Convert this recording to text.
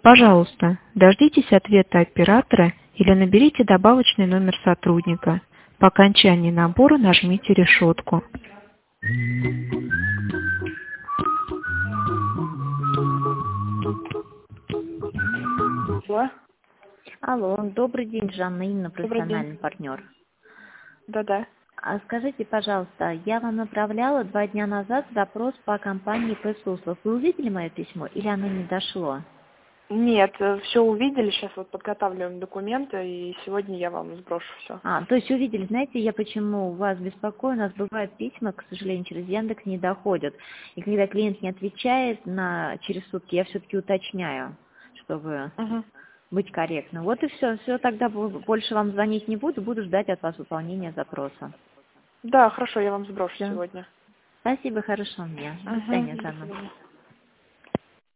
Пожалуйста, дождитесь ответа оператора или наберите добавочный номер сотрудника. По окончании набора нажмите решетку. Алло. Алло, добрый день, Жанна Инна, Добрый день. профессиональный партнер. Да-да. А скажите, пожалуйста, я вам направляла 2 дня назад запрос по компании Пэсуслов. Вы увидели мое письмо или оно не дошло? Нет, все увидели, сейчас вот подготавливаем документы, и сегодня я вам сброшу все. То есть увидели, знаете, я почему вас беспокою, у нас бывают письма, к сожалению, через Яндекс не доходят. И когда клиент не отвечает через сутки, я все-таки уточняю, чтобы Угу. быть корректным. Вот и все. Все, тогда больше вам звонить не буду ждать от вас выполнения запроса. Да, хорошо, я вам сброшу Все. сегодня. Спасибо, хорошего дня. До Угу. свидания, До Жанна. свидания.